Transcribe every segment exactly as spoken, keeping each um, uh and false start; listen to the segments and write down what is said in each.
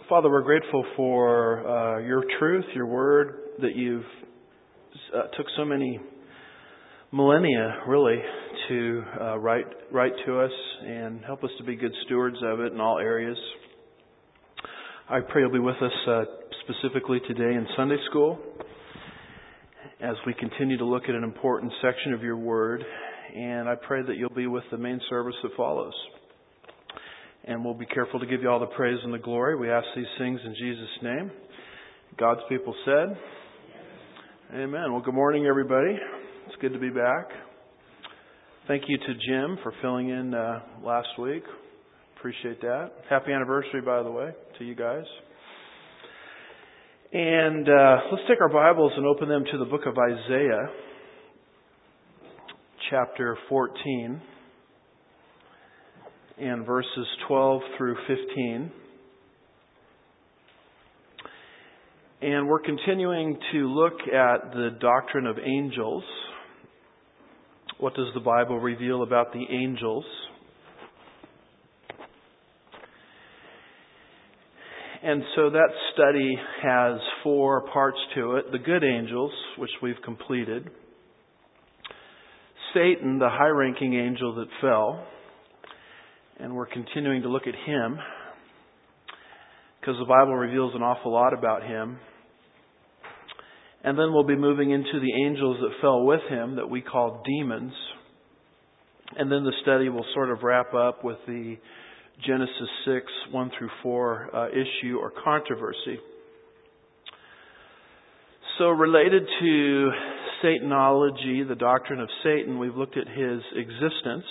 Father, we're grateful for uh, your truth, your word, that you've uh, took so many millennia, really, to uh, write, write to us and help us to be good stewards of it in all areas. I pray you'll be with us uh, specifically today in Sunday school as we continue to look at an important section of your word, and I pray that you'll be with the main service that follows. And we'll be careful to give you all the praise and the glory. We ask these things in Jesus' name. God's people said, Amen. Well, good morning, everybody. It's good to be back. Thank you to Jim for filling in uh, last week. Appreciate that. Happy anniversary, by the way, to you guys. And uh, let's take our Bibles and open them to the book of Isaiah, chapter fourteen. And verses twelve through fifteen. And we're continuing to look at the doctrine of angels. What does the Bible reveal about the angels? And so that study has four parts to it. The good angels, which we've completed. Satan, the high-ranking angel that fell. And we're continuing to look at him because the Bible reveals an awful lot about him. And then we'll be moving into the angels that fell with him that we call demons. And then the study will sort of wrap up with the Genesis six, one through four uh, issue or controversy. So related to Satanology, the doctrine of Satan, we've looked at his existence.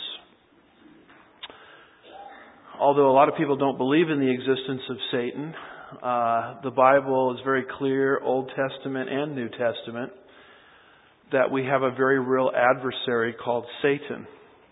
Although a lot of people don't believe in the existence of Satan, uh, the Bible is very clear, Old Testament and New Testament, that we have a very real adversary called Satan.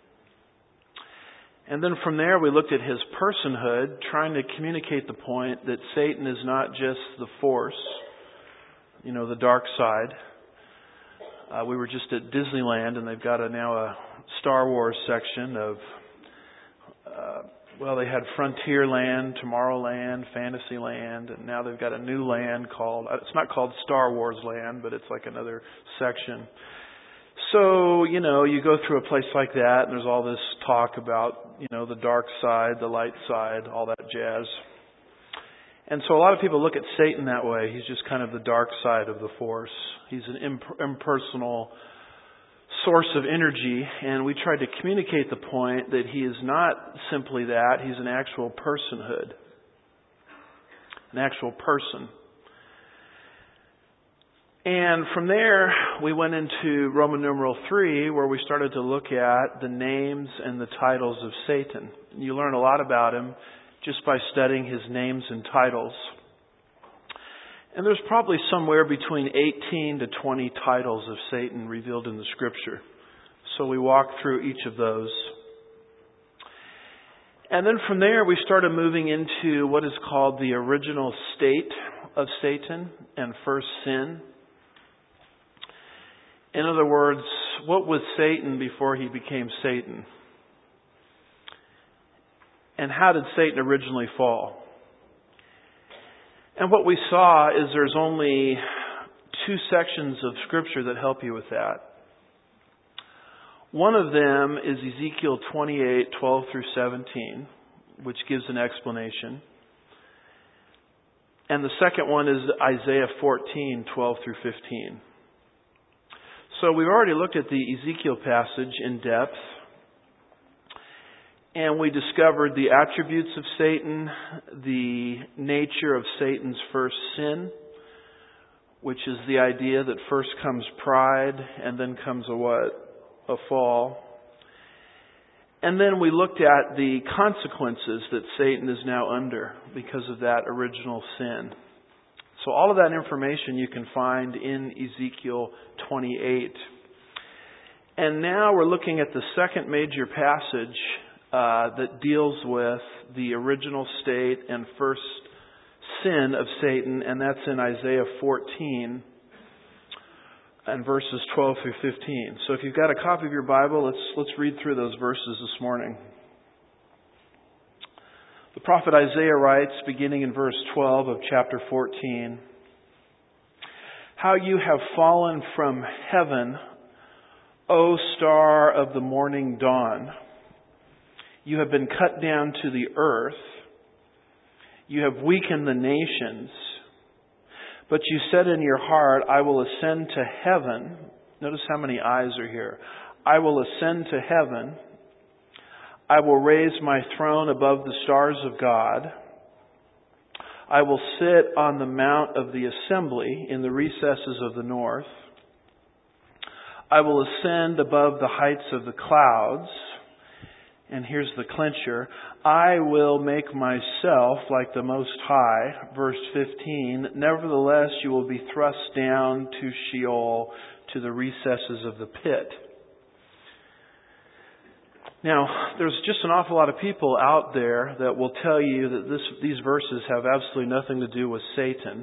And then from there we looked at his personhood, trying to communicate the point that Satan is not just the force, you know, the dark side. Uh, we were just at Disneyland and they've got a, now a Star Wars section of... Uh, Well, they had Frontierland, Tomorrowland, Fantasyland, and now they've got a new land called, it's not called Star Wars Land, but it's like another section. So, you know, you go through a place like that, and there's all this talk about, you know, the dark side, the light side, all that jazz. And so a lot of people look at Satan that way. He's just kind of the dark side of the force. He's an imp- impersonal source of energy, and we tried to communicate the point that he is not simply that, he's an actual personhood. An actual person. And from there, we went into Roman numeral three, where we started to look at the names and the titles of Satan. You learn a lot about him just by studying his names and titles. And there's probably somewhere between eighteen to twenty titles of Satan revealed in the Scripture. So we walked through each of those. And then from there we started moving into what is called the original state of Satan and first sin. In other words, what was Satan before he became Satan? And how did Satan originally fall? And what we saw is there's only two sections of Scripture that help you with that. One of them is Ezekiel twenty-eight, twelve through seventeen, which gives an explanation. And the second one is Isaiah fourteen, twelve through fifteen. So we've already looked at the Ezekiel passage in depth. And we discovered the attributes of Satan, the nature of Satan's first sin, which is the idea that first comes pride and then comes a what? A fall. And then we looked at the consequences that Satan is now under because of that original sin. So all of that information you can find in Ezekiel twenty-eight. And now we're looking at the second major passage Uh, that deals with the original state and first sin of Satan, and that's in Isaiah fourteen and verses twelve through fifteen. So if you've got a copy of your Bible, let's let's read through those verses this morning. The The prophet Isaiah writes, beginning in verse twelve of chapter fourteen, "How you have fallen from heaven, O star of the morning dawn. You have been cut down to the earth. You have weakened the nations. But you said in your heart, I will ascend to heaven." Notice how many eyes are here. "I will ascend to heaven. I will raise my throne above the stars of God. I will sit on the mount of the assembly in the recesses of the north. I will ascend above the heights of the clouds." And here's the clincher. "I will make myself like the Most High." Verse fifteen, "Nevertheless, you will be thrust down to Sheol, to the recesses of the pit." Now, there's just an awful lot of people out there that will tell you that this, these verses have absolutely nothing to do with Satan.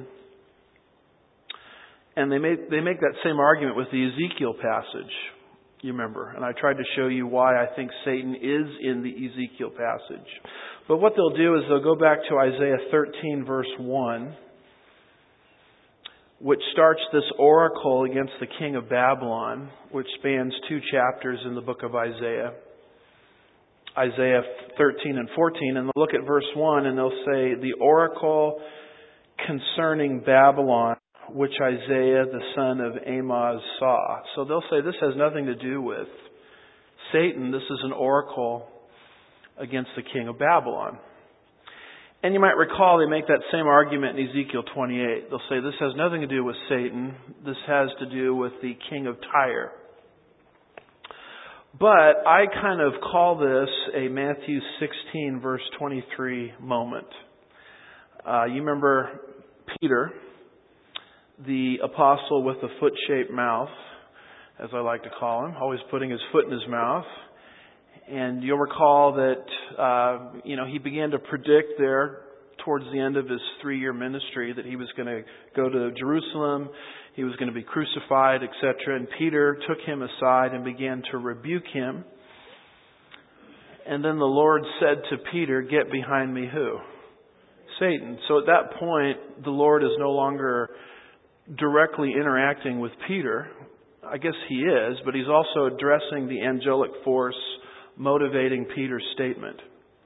And they make, they make that same argument with the Ezekiel passage, you remember. And I tried to show you why I think Satan is in the Ezekiel passage. But what they'll do is they'll go back to Isaiah thirteen, verse one, which starts this oracle against the king of Babylon, which spans two chapters in the book of Isaiah. Isaiah thirteen and fourteen, and they'll look at verse one and they'll say, "The oracle concerning Babylon, which Isaiah the son of Amoz saw." So they'll say this has nothing to do with Satan. This is an oracle against the king of Babylon. And you might recall they make that same argument in Ezekiel twenty-eight. They'll say this has nothing to do with Satan. This has to do with the king of Tyre. But I kind of call this a Matthew sixteen, verse twenty-three moment. Uh, you remember Peter, the apostle with the foot-shaped mouth, as I like to call him, always putting his foot in his mouth. And you'll recall that, uh, you know, he began to predict there towards the end of his three-year ministry that he was going to go to Jerusalem, he was going to be crucified, et cetera. And Peter took him aside and began to rebuke him. And then the Lord said to Peter, "Get behind me," who? Satan. So at that point, the Lord is no longer directly interacting with Peter. I guess he is, but he's also addressing the angelic force motivating Peter's statement.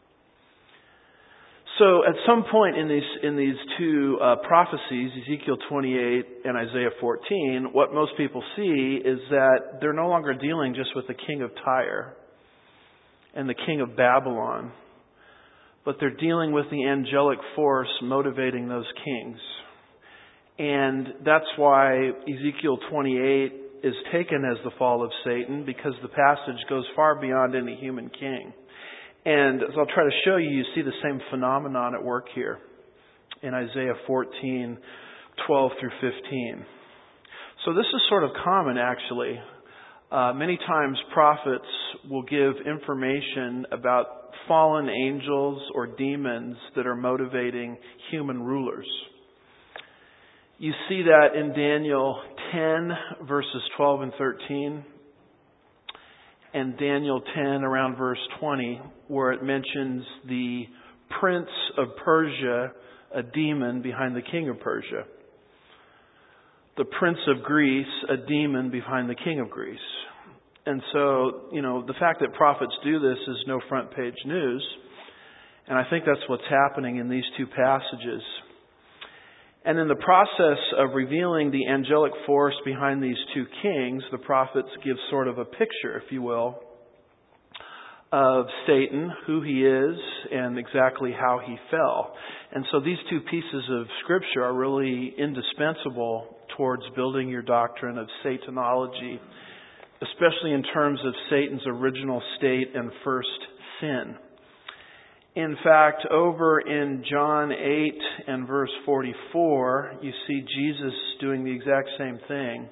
So at some point in these in these two uh, prophecies, Ezekiel twenty-eight and Isaiah fourteen, what most people see is that they're no longer dealing just with the king of Tyre and the king of Babylon, but they're dealing with the angelic force motivating those kings. And that's why Ezekiel twenty-eight is taken as the fall of Satan, because the passage goes far beyond any human king. And as I'll try to show you, you see the same phenomenon at work here in Isaiah fourteen, twelve through fifteen. So this is sort of common, actually. Uh, many times prophets will give information about fallen angels or demons that are motivating human rulers. You see that in Daniel ten, verses twelve and thirteen. And Daniel ten around verse twenty, where it mentions the prince of Persia, a demon behind the king of Persia. The prince of Greece, a demon behind the king of Greece. And so, you know, the fact that prophets do this is no front page news. And I think that's what's happening in these two passages. And in the process of revealing the angelic force behind these two kings, the prophets give sort of a picture, if you will, of Satan, who he is, and exactly how he fell. And so these two pieces of Scripture are really indispensable towards building your doctrine of Satanology, especially in terms of Satan's original state and first sin. In fact, over in John eight and verse forty-four, you see Jesus doing the exact same thing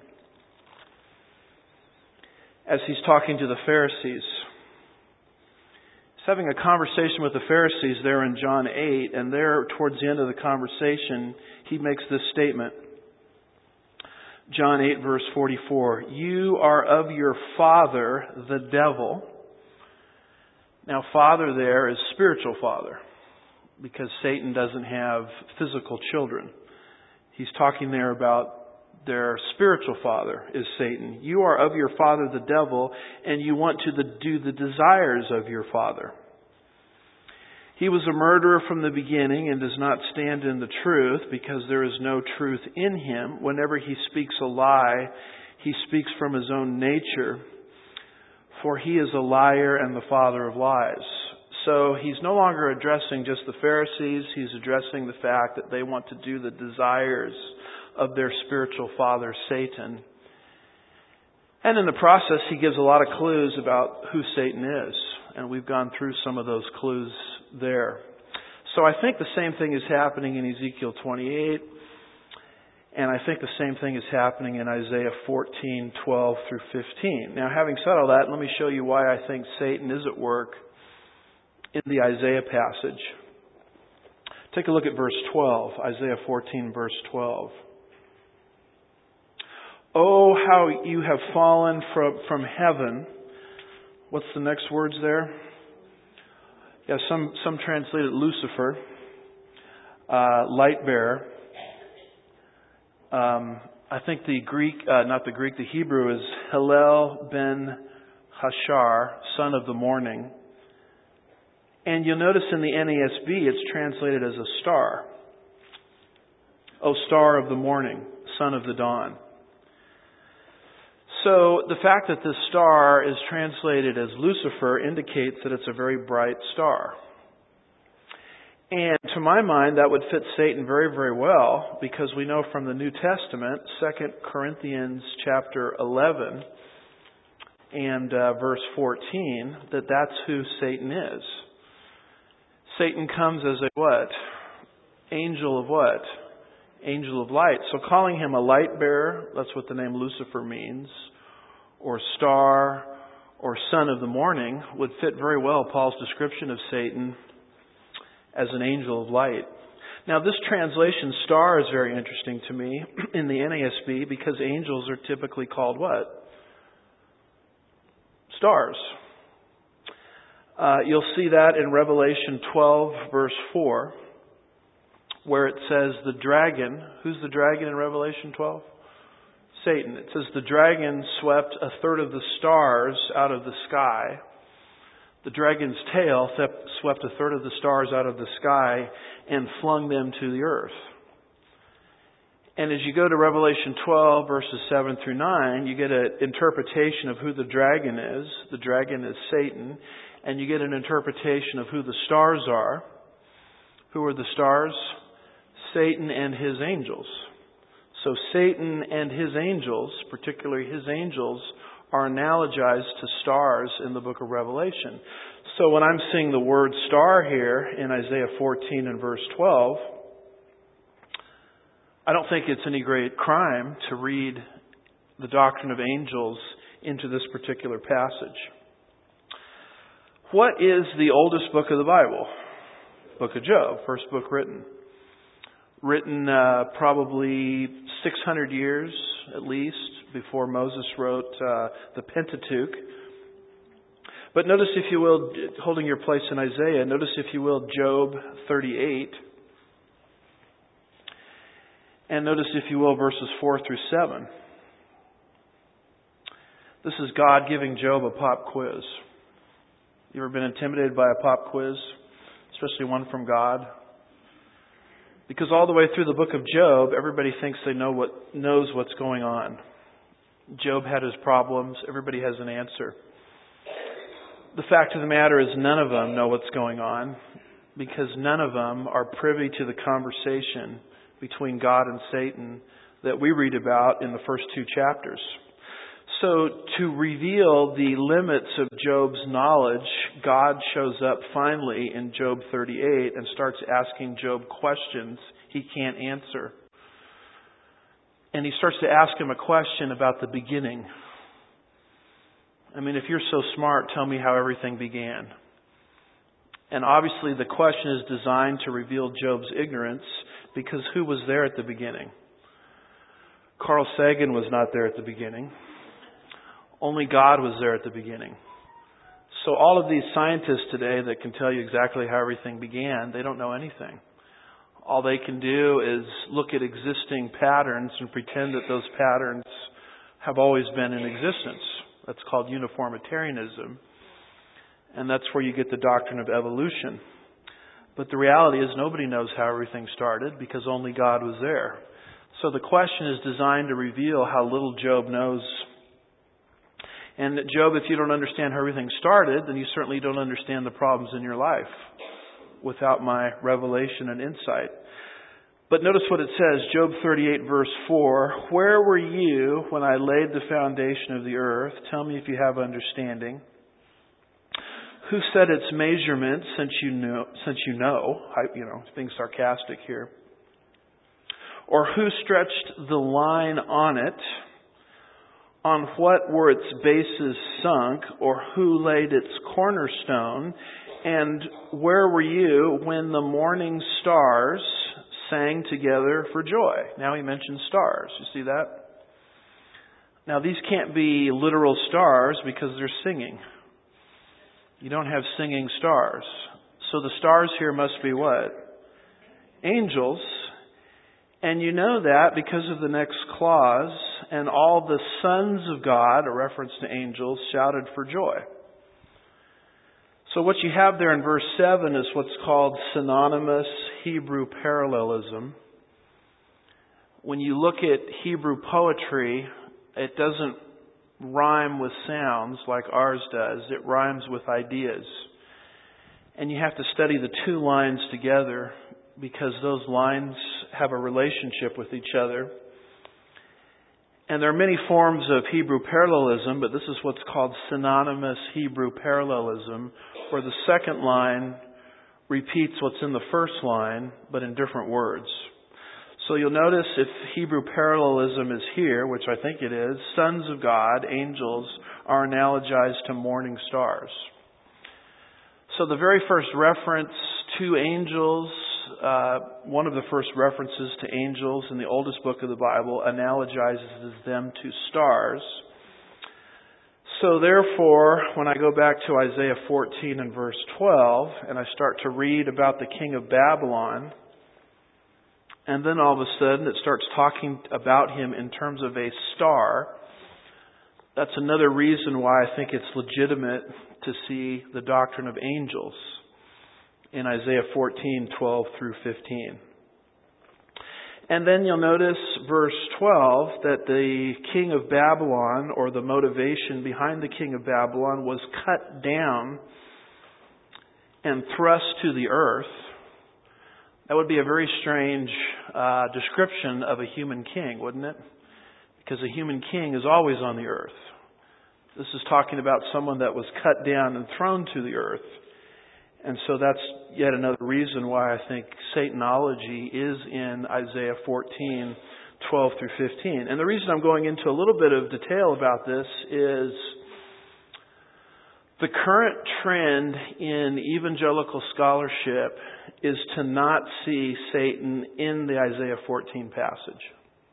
as he's talking to the Pharisees. He's having a conversation with the Pharisees there in John eight, and there towards the end of the conversation, he makes this statement. John eight verse forty-four, "You are of your father, the devil." Now, father there is spiritual father. because Satan doesn't have physical children. He's talking there about their spiritual father is Satan. You are of your father the devil, and you want to the, do the desires of your father. He was a murderer from the beginning and does not stand in the truth, because there is no truth in him. Whenever he speaks a lie, he speaks from his own nature, for he is a liar and the father of lies. So he's no longer addressing just the Pharisees. He's addressing the fact that they want to do the desires of their spiritual father, Satan. And in the process, he gives a lot of clues about who Satan is. And we've gone through some of those clues there. So I think the same thing is happening in Ezekiel twenty-eight. And I think the same thing is happening in Isaiah fourteen, twelve through fifteen. Now, having said all that, let me show you why I think Satan is at work in the Isaiah passage. Take a look at verse twelve, Isaiah fourteen, verse twelve. Oh, how you have fallen from, from heaven. What's the next words there? Yeah, some, some translate it Lucifer, uh, light bearer. Um, I think the Greek, uh, not the Greek, the Hebrew is Hillel ben Hashar, son of the morning. And you'll notice in the N A S B it's translated as a star. O star of the morning, son of the dawn. So the fact that this star is translated as Lucifer indicates that it's a very bright star. And to my mind, that would fit Satan very, very well, because we know from the New Testament, Second Corinthians chapter eleven and uh, verse fourteen, that that's who Satan is. Satan comes as a what? Angel of what? Angel of light. So calling him a light bearer, that's what the name Lucifer means, or star, or son of the morning, would fit very well Paul's description of Satan as an angel of light. Now, this translation, star, is very interesting to me in the N A S B, because angels are typically called what? Stars. Uh, you'll see that in Revelation twelve, verse four, where it says the dragon. Who's the dragon in Revelation twelve? Satan. It says the dragon swept a third of the stars out of the sky. The dragon's tail swept a third of the stars out of the sky and flung them to the earth. And as you go to Revelation twelve, verses seven through nine, you get an interpretation of who the dragon is. The dragon is Satan. And you get an interpretation of who the stars are. Who are the stars? Satan and his angels. So Satan and his angels, particularly his angels, are analogized to stars in the book of Revelation. So when I'm seeing the word star here in Isaiah fourteen and verse twelve, I don't think it's any great crime to read the doctrine of angels into this particular passage. What is the oldest book of the Bible? Book of Job, first book written. Written uh, probably six hundred years at least before Moses wrote uh, the Pentateuch. But notice, if you will, holding your place in Isaiah, notice, if you will, Job thirty-eight. And notice, if you will, verses four through seven. This is God giving Job a pop quiz. You ever been intimidated by a pop quiz? Especially one from God? Because all the way through the book of Job, everybody thinks they know what knows what's going on. Job had his problems. Everybody has an answer. The fact of the matter is, none of them know what's going on, because none of them are privy to the conversation between God and Satan that we read about in the first two chapters. So to reveal the limits of Job's knowledge, God shows up finally in Job thirty-eight and starts asking Job questions he can't answer. And he starts to ask him a question about the beginning. I mean, if you're so smart, tell me how everything began. And obviously the question is designed to reveal Job's ignorance, because who was there at the beginning? Carl Sagan was not there at the beginning. Only God was there at the beginning. So all of these scientists today that can tell you exactly how everything began, they don't know anything. All they can do is look at existing patterns and pretend that those patterns have always been in existence. That's called uniformitarianism. And that's where you get the doctrine of evolution. But the reality is nobody knows how everything started because only God was there. So the question is designed to reveal how little Job knows. And Job, if you don't understand how everything started, then you certainly don't understand the problems in your life without my revelation and insight. But notice what it says, Job thirty-eight verse four, "Where were you when I laid the foundation of the earth? Tell me if you have understanding. Who set its measurements since you know, since you know, I, you know, being sarcastic here. Or who stretched the line on it? On what were its bases sunk? Or who laid its cornerstone? And where were you when the morning stars sang together for joy?" Now he mentions stars. You see that? Now these can't be literal stars because they're singing. You don't have singing stars. So the stars here must be what? Angels. And you know that because of the next clause, "And all the sons of God," a reference to angels, "shouted for joy." So what you have there in verse seven is what's called synonymous Hebrew parallelism. When you look at Hebrew poetry, it doesn't rhyme with sounds like ours does. It rhymes with ideas. And you have to study the two lines together because those lines have a relationship with each other. And there are many forms of Hebrew parallelism, but this is what's called synonymous Hebrew parallelism, where the second line repeats what's in the first line, but in different words. So you'll notice if Hebrew parallelism is here, which I think it is, sons of God, angels, are analogized to morning stars. So the very first reference to angels, uh, one of the first references to angels in the oldest book of the Bible, analogizes them to stars. So therefore, when I go back to Isaiah fourteen and verse twelve, and I start to read about the king of Babylon, and then all of a sudden it starts talking about him in terms of a star, that's another reason why I think it's legitimate to see the doctrine of angels in Isaiah fourteen, twelve through fifteen. And then you'll notice verse twelve that the king of Babylon, or the motivation behind the king of Babylon, was cut down and thrust to the earth. That would be a very strange uh, description of a human king, wouldn't it? Because a human king is always on the earth. This is talking about someone that was cut down and thrown to the earth. And so that's yet another reason why I think Satanology is in Isaiah fourteen, twelve through fifteen. And the reason I'm going into a little bit of detail about this is the current trend in evangelical scholarship is to not see Satan in the Isaiah fourteen passage.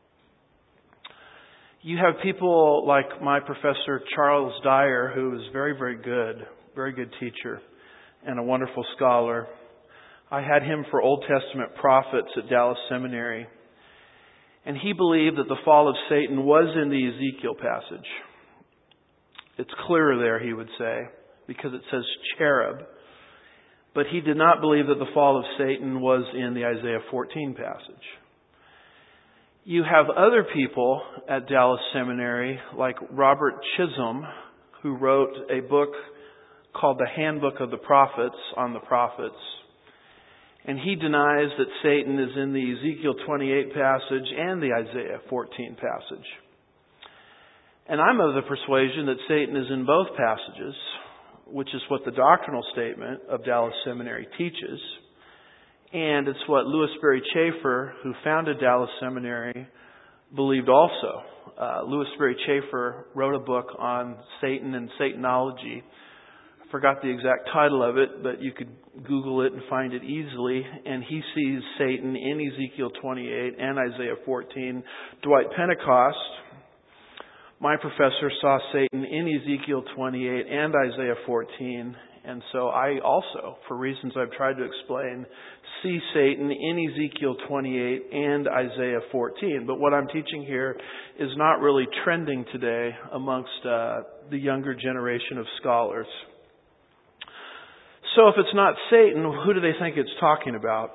You have people like my professor Charles Dyer, who is very, very good, very good teacher and a wonderful scholar. I had him for Old Testament prophets at Dallas Seminary. And he believed that the fall of Satan was in the Ezekiel passage. It's clearer there, he would say, because it says cherub. But he did not believe that the fall of Satan was in the Isaiah fourteen passage. You have other people at Dallas Seminary, like Robert Chisholm, who wrote a book called The Handbook of the Prophets on the Prophets. And he denies that Satan is in the Ezekiel twenty-eight passage and the Isaiah fourteen passage. And I'm of the persuasion that Satan is in both passages, which is what the doctrinal statement of Dallas Seminary teaches. And it's what Louis Berry Chafer, who founded Dallas Seminary, believed also. Uh, Louis Berry Chafer wrote a book on Satan and Satanology. I forgot the exact title of it, but you could Google it and find it easily. And he sees Satan in Ezekiel twenty-eight and Isaiah fourteen. Dwight Pentecost, My professor saw Satan in Ezekiel twenty-eight and Isaiah fourteen, and so I also, for reasons I've tried to explain, see Satan in Ezekiel twenty-eight and Isaiah fourteen. But what I'm teaching here is not really trending today amongst uh, the younger generation of scholars. So if it's not Satan, who do they think it's talking about?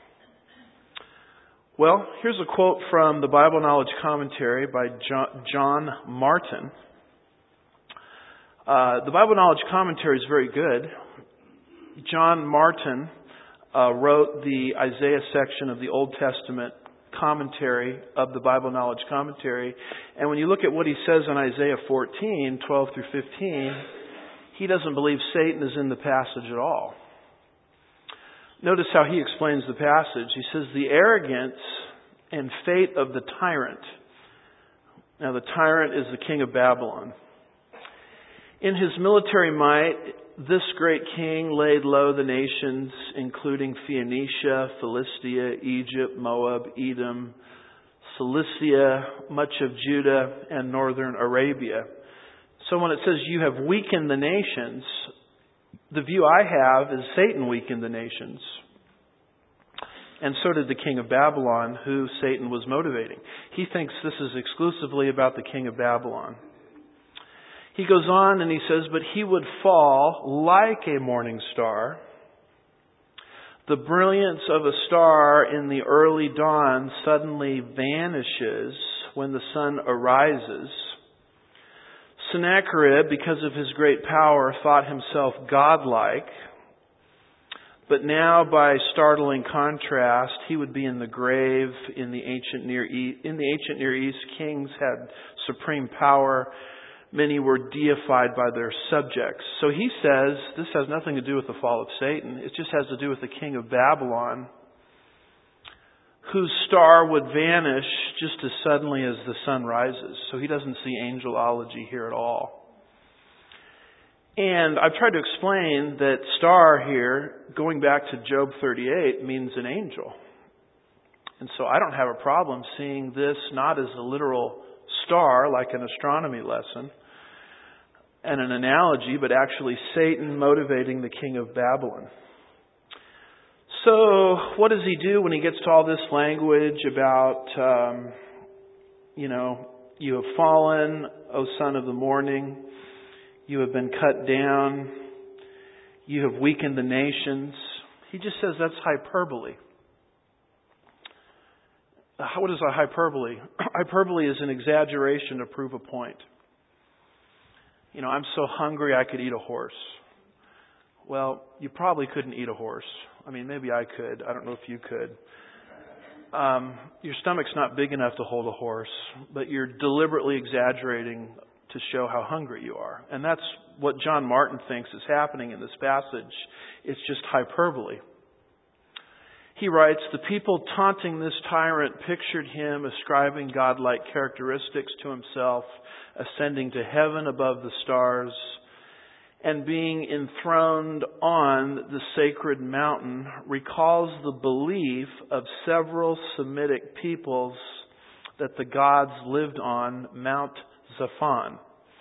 Well, here's a quote from the Bible Knowledge Commentary by John Martin. Uh, the Bible Knowledge Commentary is very good. John Martin uh, wrote the Isaiah section of the Old Testament commentary of the Bible Knowledge Commentary. And when you look at what he says in Isaiah fourteen, twelve through fifteen, he doesn't believe Satan is in the passage at all. Notice how he explains the passage. He says, the arrogance and fate of the tyrant. Now, the tyrant is the king of Babylon. In his military might, this great king laid low the nations, including Phoenicia, Philistia, Egypt, Moab, Edom, Cilicia, much of Judah, and northern Arabia. So when it says you have weakened the nations, the view I have is Satan weakened the nations. And so did the king of Babylon, who Satan was motivating. He thinks this is exclusively about the king of Babylon. He goes on and he says, but he would fall like a morning star. The brilliance of a star in the early dawn suddenly vanishes when the sun arises. Sennacherib, because of his great power, thought himself godlike. But now, by startling contrast, he would be in the grave in the ancient Near East. In the ancient Near East, kings had supreme power. Many were deified by their subjects. So he says this has nothing to do with the fall of Satan. It just has to do with the king of Babylon, whose star would vanish just as suddenly as the sun rises. So he doesn't see angelology here at all. And I've tried to explain that star here, going back to Job thirty-eight, means an angel. And so I don't have a problem seeing this not as a literal star, like an astronomy lesson, and an analogy, but actually Satan motivating the king of Babylon. So what does he do when he gets to all this language about, um, you know, you have fallen, O son of the morning, you have been cut down, you have weakened the nations. He just says that's hyperbole. What is a hyperbole? Hyperbole is an exaggeration to prove a point. You know, I'm so hungry I could eat a horse. Well, you probably couldn't eat a horse. I mean, maybe I could. I don't know if you could. Um, your stomach's not big enough to hold a horse, but you're deliberately exaggerating to show how hungry you are. And that's what John Martin thinks is happening in this passage. It's just hyperbole. He writes, the people taunting this tyrant pictured him ascribing godlike characteristics to himself, ascending to heaven above the stars, and being enthroned on the sacred mountain recalls the belief of several Semitic peoples that the gods lived on Mount Zaphon.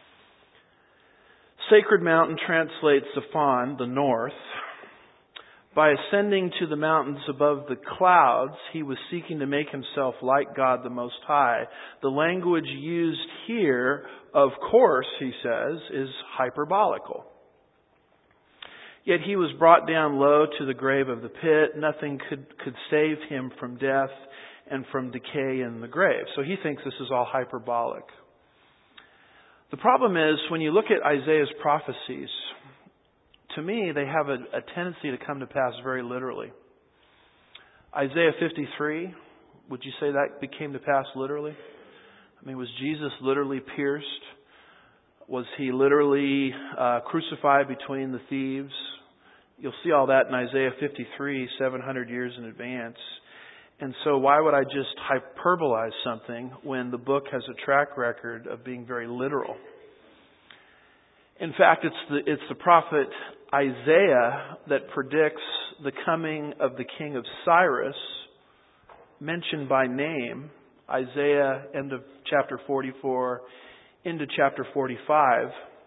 Sacred mountain translates Zaphon, the north. By ascending to the mountains above the clouds, he was seeking to make himself like God the Most High. The language used here, of course, he says, is hyperbolical. Yet he was brought down low to the grave of the pit. Nothing could, could save him from death and from decay in the grave. So he thinks this is all hyperbolic. The problem is, when you look at Isaiah's prophecies, to me, they have a, a tendency to come to pass very literally. Isaiah fifty-three, would you say that became to pass literally? I mean, was Jesus literally pierced? Was he literally uh, crucified between the thieves? You'll see all that in Isaiah fifty-three, seven hundred years in advance. And so why would I just hyperbolize something when the book has a track record of being very literal? In fact, it's the, it's the prophet Isaiah that predicts the coming of the king of Cyrus, mentioned by name. Isaiah, end of chapter forty-four, into chapter forty-five,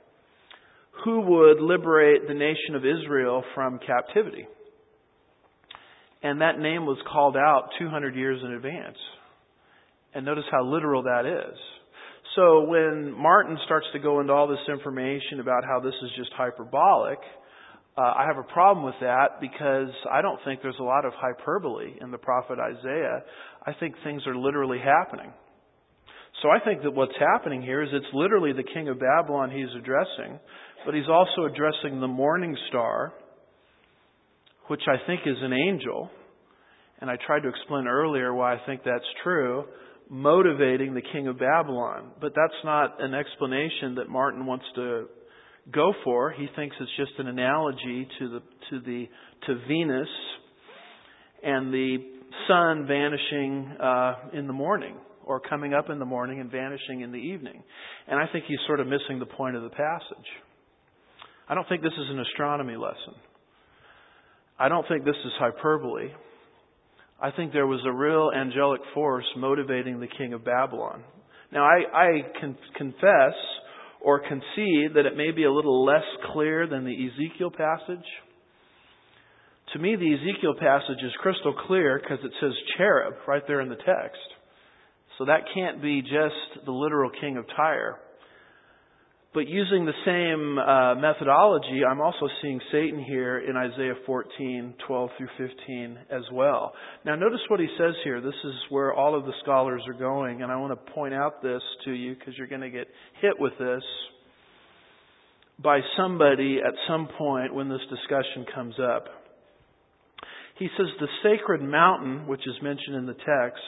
who would liberate the nation of Israel from captivity. And that name was called out two hundred years in advance. And notice how literal that is. So when Martin starts to go into all this information about how this is just hyperbolic, uh, I have a problem with that because I don't think there's a lot of hyperbole in the prophet Isaiah. I think things are literally happening. So I think that what's happening here is it's literally the king of Babylon he's addressing, but he's also addressing the morning star, which I think is an angel. And I tried to explain earlier why I think that's true, motivating the king of Babylon. But that's not an explanation that Martin wants to go for. He thinks it's just an analogy to the to the to Venus and the sun vanishing uh, in the morning, or coming up in the morning and vanishing in the evening. And I think he's sort of missing the point of the passage. I don't think this is an astronomy lesson. I don't think this is hyperbole. I think there was a real angelic force motivating the king of Babylon. Now, I, I can confess or concede that it may be a little less clear than the Ezekiel passage. To me, the Ezekiel passage is crystal clear because it says cherub right there in the text. So that can't be just the literal king of Tyre. But using the same uh, methodology, I'm also seeing Satan here in Isaiah fourteen, twelve through fifteen as well. Now notice what he says here. This is where all of the scholars are going, and I want to point out this to you because you're going to get hit with this by somebody at some point when this discussion comes up. He says the sacred mountain, which is mentioned in the text,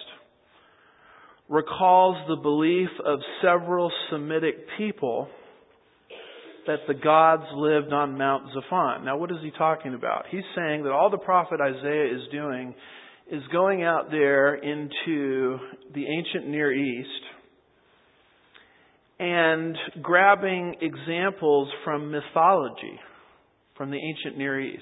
recalls the belief of several Semitic people that the gods lived on Mount Zaphon. Now, what is he talking about? He's saying that all the prophet Isaiah is doing is going out there into the ancient Near East and grabbing examples from mythology, from the ancient Near East.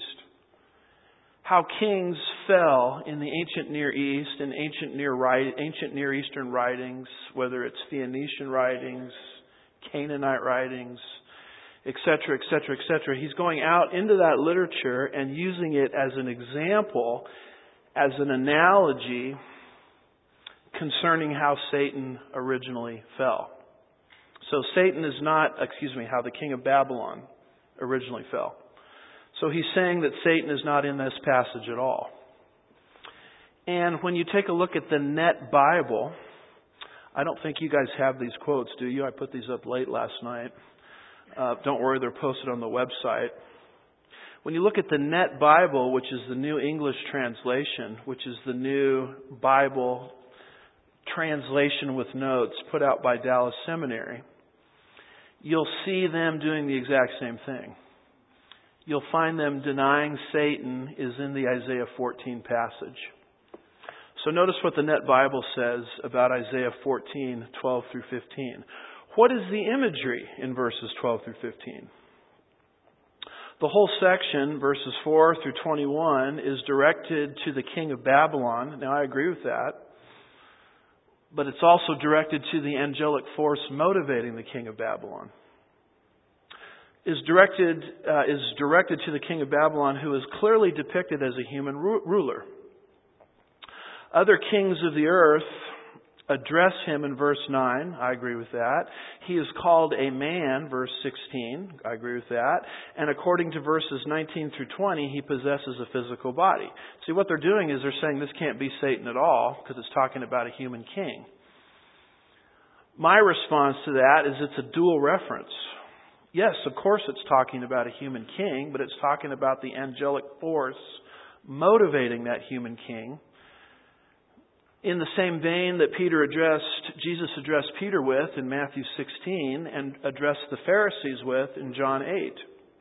How kings fell in the ancient Near East and ancient Near, ancient Near Eastern writings, whether it's Phoenician writings, Canaanite writings, et cetera, et cetera, et cetera. He's going out into that literature and using it as an example, as an analogy concerning how Satan originally fell. So Satan is not, excuse me, how the king of Babylon originally fell. So he's saying that Satan is not in this passage at all. And when you take a look at the Net Bible, I don't think you guys have these quotes, do you? I put these up late last night. Uh, don't worry, they're posted on the website. When you look at the Net Bible, which is the New English Translation, which is the new Bible translation with notes put out by Dallas Seminary, you'll see them doing the exact same thing. You'll find them denying Satan is in the Isaiah fourteen passage. So notice what the Net Bible says about Isaiah fourteen, twelve through fifteen. What is the imagery in verses twelve through fifteen? The whole section, verses four through twenty-one, is directed to the king of Babylon. Now, I agree with that. But it's also directed to the angelic force motivating the king of Babylon. Is directed uh, is directed to the king of Babylon, who is clearly depicted as a human ru- ruler. Other kings of the earth address him in verse nine. I agree with that. He is called a man, verse sixteen. I agree with that. And according to verses nineteen through twenty, he possesses a physical body. See, what they're doing is they're saying this can't be Satan at all because it's talking about a human king. My response to that is it's a dual reference. Yes, of course it's talking about a human king, but it's talking about the angelic force motivating that human king. In the same vein that Peter addressed, Jesus addressed Peter with in Matthew sixteen and addressed the Pharisees with in John eight.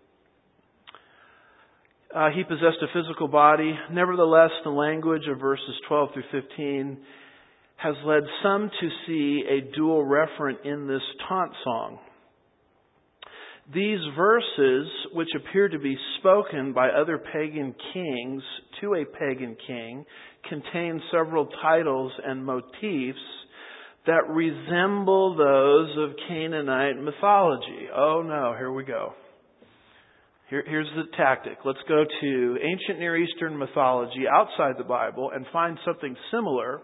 Uh, he possessed a physical body. Nevertheless, the language of verses twelve through fifteen has led some to see a dual referent in this taunt song. These verses, which appear to be spoken by other pagan kings to a pagan king, contain several titles and motifs that resemble those of Canaanite mythology. Oh no, here we go. Here, here's the tactic. Let's go to ancient Near Eastern mythology outside the Bible and find something similar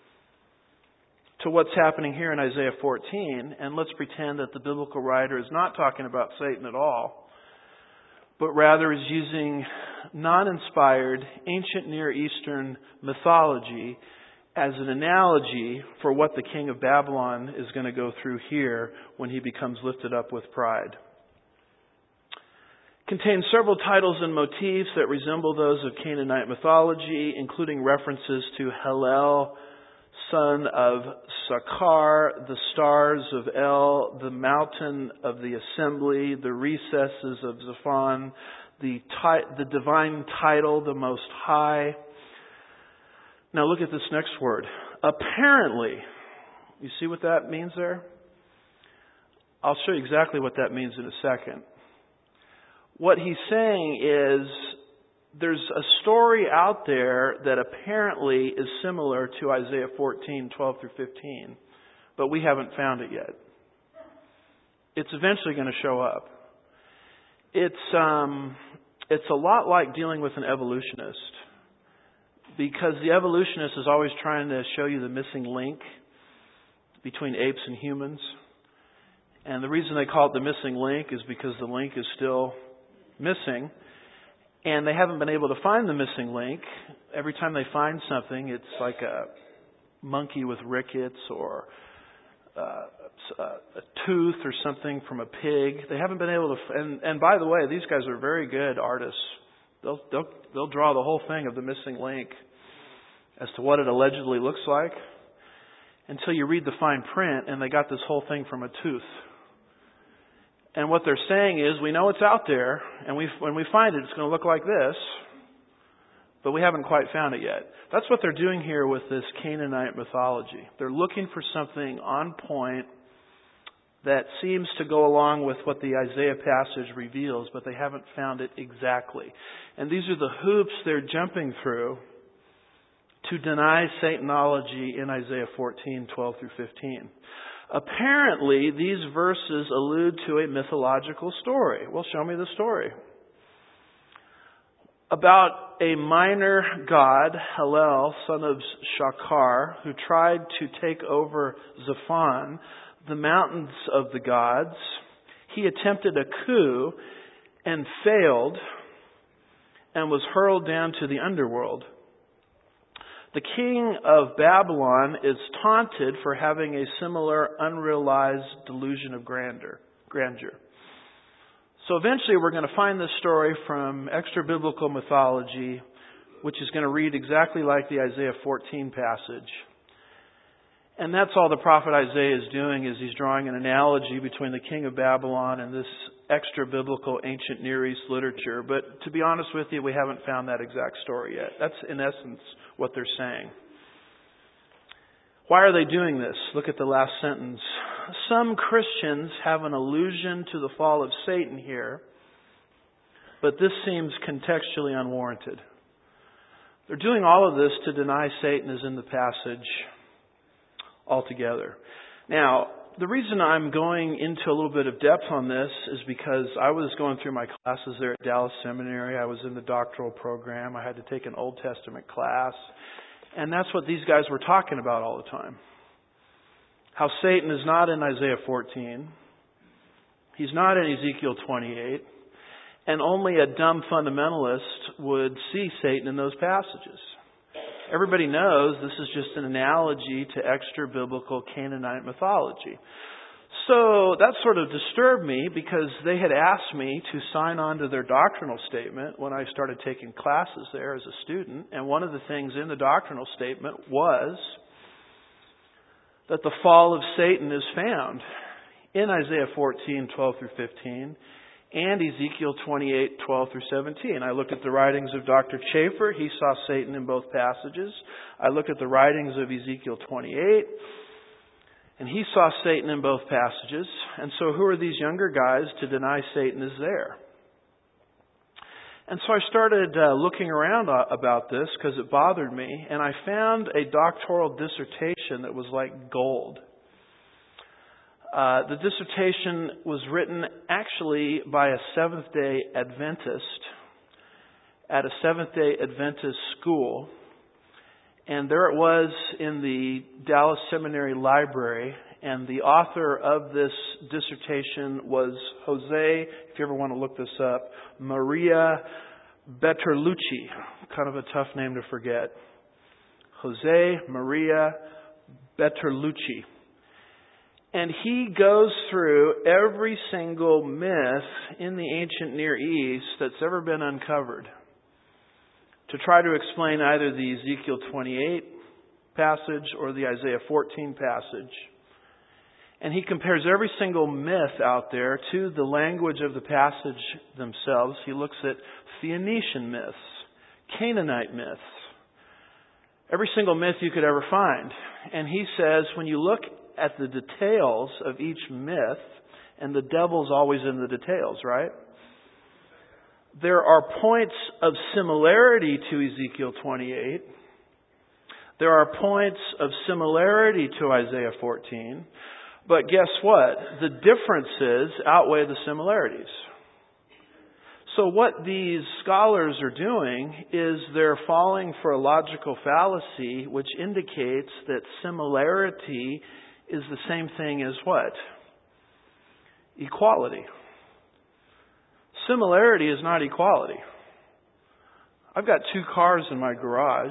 to what's happening here in Isaiah fourteen, and let's pretend that the biblical writer is not talking about Satan at all, but rather is using non-inspired ancient Near Eastern mythology as an analogy for what the king of Babylon is going to go through here when he becomes lifted up with pride. Contains several titles and motifs that resemble those of Canaanite mythology, including references to Hallel, son of Sakar, the stars of El, the mountain of the assembly, the recesses of Zaphon, the, ti- the divine title, the Most High. Now look at this next word. Apparently. You see what that means there? I'll show you exactly what that means in a second. What he's saying is there's a story out there that apparently is similar to Isaiah fourteen, twelve through fifteen, but we haven't found it yet. It's eventually going to show up. It's um, it's a lot like dealing with an evolutionist, because the evolutionist is always trying to show you the missing link between apes and humans. And the reason they call it the missing link is because the link is still missing. And they haven't been able to find the missing link. Every time they find something, it's like a monkey with rickets or uh, a tooth or something from a pig. They haven't been able to. And, and by the way, these guys are very good artists. They'll, they'll they'll draw the whole thing of the missing link as to what it allegedly looks like until you read the fine print, and they got this whole thing from a tooth. And what they're saying is, we know it's out there, and we, when we find it, it's going to look like this, but we haven't quite found it yet. That's what they're doing here with this Canaanite mythology. They're looking for something on point that seems to go along with what the Isaiah passage reveals, but they haven't found it exactly. And these are the hoops they're jumping through to deny Satanology in Isaiah fourteen, twelve through fifteen. Apparently, these verses allude to a mythological story. Well, show me the story. About a minor god, Hallel, son of Shakar, who tried to take over Zaphon, the mountains of the gods. He attempted a coup and failed and was hurled down to the underworld. The king of Babylon is taunted for having a similar unrealized delusion of grandeur. grandeur. So eventually we're going to find this story from extra-biblical mythology, which is going to read exactly like the Isaiah fourteen passage. And that's all the prophet Isaiah is doing, is he's drawing an analogy between the king of Babylon and this extra-biblical ancient Near East literature. But to be honest with you, we haven't found that exact story yet. That's in essence what they're saying. Why are they doing this? Look at the last sentence. Some Christians have an allusion to the fall of Satan here, but this seems contextually unwarranted. They're doing all of this to deny Satan is in the passage altogether. Now, the reason I'm going into a little bit of depth on this is because I was going through my classes there at Dallas Seminary. I was in the doctoral program. I had to take an Old Testament class. And that's what these guys were talking about all the time. How Satan is not in Isaiah fourteen. He's not in Ezekiel twenty-eight. And only a dumb fundamentalist would see Satan in those passages. Everybody knows this is just an analogy to extra-biblical Canaanite mythology. So that sort of disturbed me because they had asked me to sign on to their doctrinal statement when I started taking classes there as a student. And one of the things in the doctrinal statement was that the fall of Satan is found in Isaiah fourteen, twelve through fifteen. And Ezekiel twenty-eight, twelve through seventeen. I looked at the writings of Doctor Chafer. He saw Satan in both passages. I looked at the writings of Ezekiel twenty-eight. And he saw Satan in both passages. And so who are these younger guys to deny Satan is there? And so I started uh, looking around uh, about this because it bothered me, and I found a doctoral dissertation that was like gold. Uh, the dissertation was written actually by a Seventh-day Adventist at a Seventh-day Adventist school. And there it was in the Dallas Seminary Library. And the author of this dissertation was Jose, if you ever want to look this up, Maria Bertolucci. Kind of a tough name to forget. Jose Maria Bertolucci. And he goes through every single myth in the ancient Near East that's ever been uncovered to try to explain either the Ezekiel twenty-eight passage or the Isaiah fourteen passage. And he compares every single myth out there to the language of the passage themselves. He looks at Phoenician myths, Canaanite myths, every single myth you could ever find. And he says when you look at the details of each myth, and the devil's always in the details, right? There are points of similarity to Ezekiel twenty-eight. There are points of similarity to Isaiah fourteen. But guess what? The differences outweigh the similarities. So what these scholars are doing is they're falling for a logical fallacy which indicates that similarity is the same thing as what? Equality. Similarity is not equality. I've got two cars in my garage.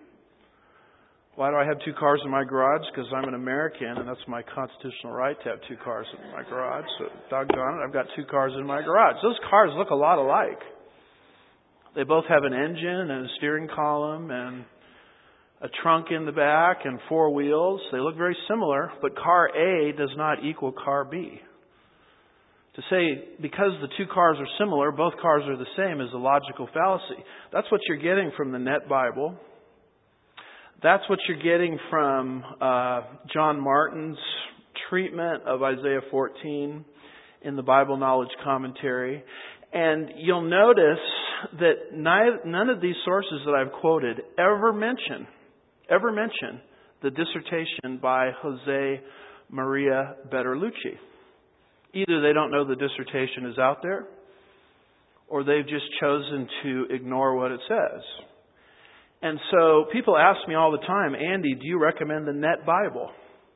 Why do I have two cars in my garage? Because I'm an American and that's my constitutional right to have two cars in my garage. So, doggone it, I've got two cars in my garage. Those cars look a lot alike. They both have an engine and a steering column and a trunk in the back and four wheels. They look very similar, but car A does not equal car B. To say because the two cars are similar, both cars are the same is a logical fallacy. That's what you're getting from the Net Bible. That's what you're getting from uh, John Martin's treatment of Isaiah fourteen in the Bible Knowledge Commentary. And you'll notice that neither, none of these sources that I've quoted ever mention, ever mention the dissertation by Jose Maria Bertolucci. Either they don't know the dissertation is out there, or they've just chosen to ignore what it says. And so people ask me all the time, Andy, do you recommend the Net Bible?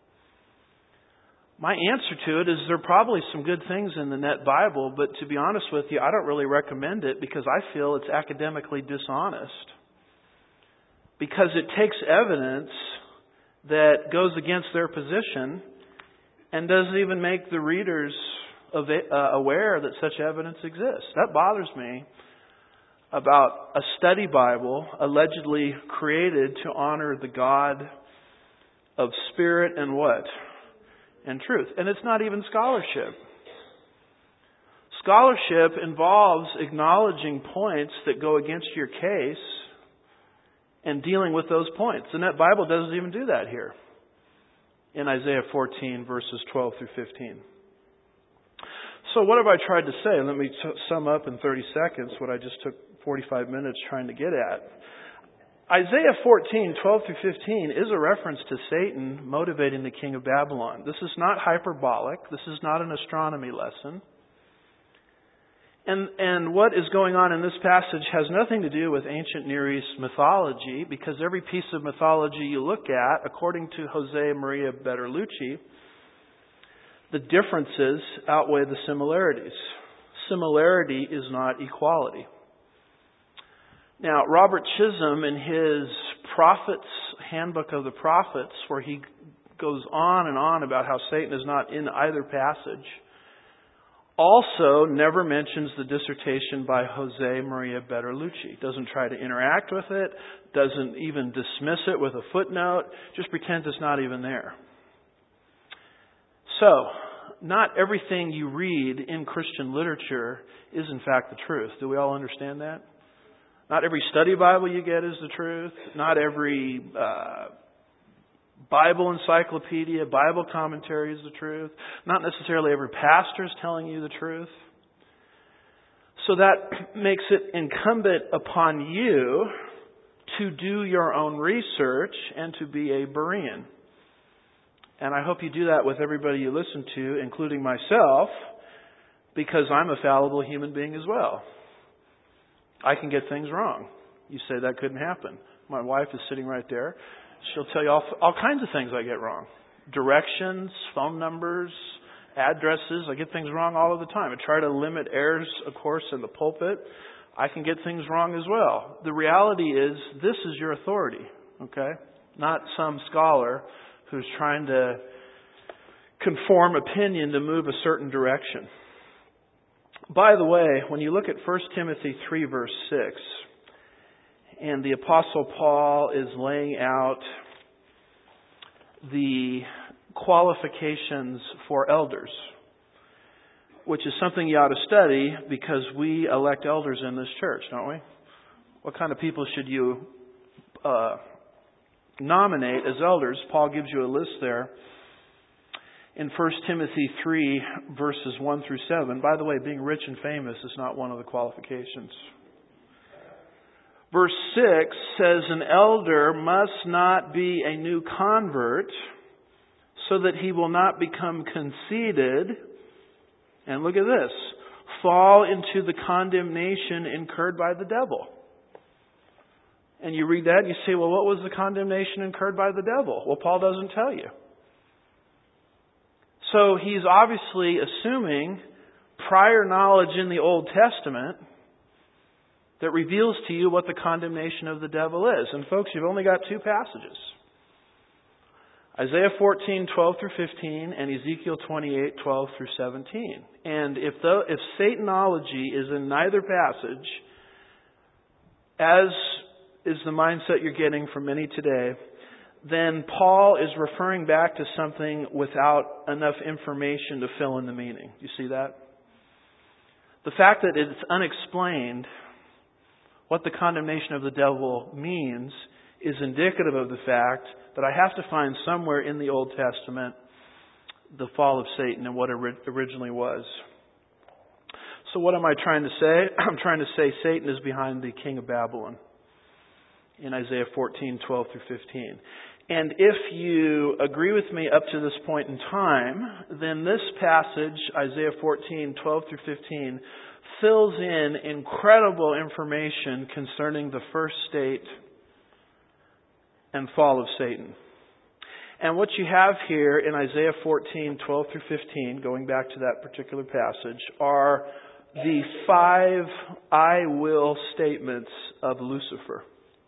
My answer to it is there are probably some good things in the Net Bible, but to be honest with you, I don't really recommend it because I feel it's academically dishonest. Because it takes evidence that goes against their position and doesn't even make the readers aware that such evidence exists. That bothers me about a study Bible allegedly created to honor the God of spirit and what? And truth. And it's not even scholarship. Scholarship involves acknowledging points that go against your case and dealing with those points. The Net Bible doesn't even do that here in Isaiah fourteen, verses twelve through fifteen. So what have I tried to say? Let me t- sum up in thirty seconds what I just took forty-five minutes trying to get at. Isaiah fourteen, twelve through fifteen is a reference to Satan motivating the king of Babylon. This is not hyperbolic. This is not an astronomy lesson. And, and what is going on in this passage has nothing to do with ancient Near East mythology, because every piece of mythology you look at, according to Jose Maria Bertolucci, the differences outweigh the similarities. Similarity is not equality. Now, Robert Chisholm, in his Prophets, Handbook of the Prophets, where he goes on and on about how Satan is not in either passage, also never mentions the dissertation by Jose Maria Bertolucci. Doesn't try to interact with it, doesn't even dismiss it with a footnote, just pretends it's not even there. So, not everything you read in Christian literature is in fact the truth. Do we all understand that? Not every study Bible you get is the truth. Not every uh, Bible encyclopedia, Bible commentary is the truth. Not necessarily every pastor is telling you the truth. So that makes it incumbent upon you to do your own research and to be a Berean. And I hope you do that with everybody you listen to, including myself, because I'm a fallible human being as well. I can get things wrong. You say that couldn't happen. My wife is sitting right there. She'll tell you all, all kinds of things I get wrong. Directions, phone numbers, addresses. I get things wrong all of the time. I try to limit errors, of course, in the pulpit. I can get things wrong as well. The reality is, this is your authority, okay? Not some scholar who's trying to conform opinion to move a certain direction. By the way, when you look at First Timothy three, verse six, and the Apostle Paul is laying out the qualifications for elders, which is something you ought to study because we elect elders in this church, don't we? What kind of people should you uh, nominate as elders? Paul gives you a list there in First Timothy three, verses one through seven. By the way, being rich and famous is not one of the qualifications. Verse six says, an elder must not be a new convert, so that he will not become conceited. And look at this. Fall into the condemnation incurred by the devil. And you read that and you say, well, what was the condemnation incurred by the devil? Well, Paul doesn't tell you. So he's obviously assuming prior knowledge in the Old Testament that reveals to you what the condemnation of the devil is. And folks, you've only got two passages. Isaiah fourteen, twelve through fifteen, and Ezekiel twenty-eight, twelve through seventeen. And if the, if Satanology is in neither passage, as is the mindset you're getting from many today, then Paul is referring back to something without enough information to fill in the meaning. You see that? The fact that it's unexplained what the condemnation of the devil means is indicative of the fact that I have to find somewhere in the Old Testament the fall of Satan and what it originally was. So what am I trying to say? I'm trying to say Satan is behind the king of Babylon in Isaiah fourteen, twelve through fifteen. And if you agree with me up to this point in time, then this passage, Isaiah fourteen, twelve through fifteen, fills in incredible information concerning the first state and fall of Satan. And what you have here in Isaiah fourteen, twelve through fifteen, going back to that particular passage, are the five I will statements of Lucifer.